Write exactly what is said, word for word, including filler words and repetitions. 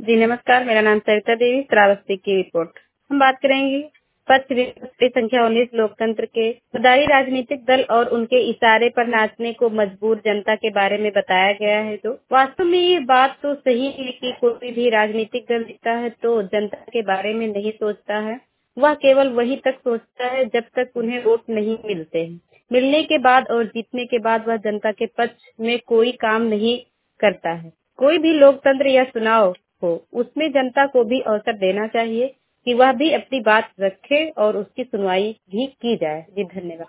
जी नमस्कार, मेरा नाम सरिता देवी, श्रावस्ती की रिपोर्ट। हम बात करेंगे पक्ष विपक्ष संख्या उन्नीस लोकतंत्र के बदाई राजनीतिक दल और उनके इशारे पर नाचने को मजबूर जनता के बारे में बताया गया है। तो वास्तव में ये बात तो सही है कि कोई भी राजनीतिक दल जीतता है तो जनता के बारे में नहीं सोचता है। वह केवल वहीं तक सोचता है जब तक उन्हें वोट नहीं मिलते हैं। मिलने के बाद और जीतने के बाद वह जनता के पक्ष में कोई काम नहीं करता है। कोई भी लोकतंत्र या चुनाव हो, उसमें जनता को भी अवसर देना चाहिए कि वह भी अपनी बात रखे और उसकी सुनवाई भी की जाए। जी धन्यवाद।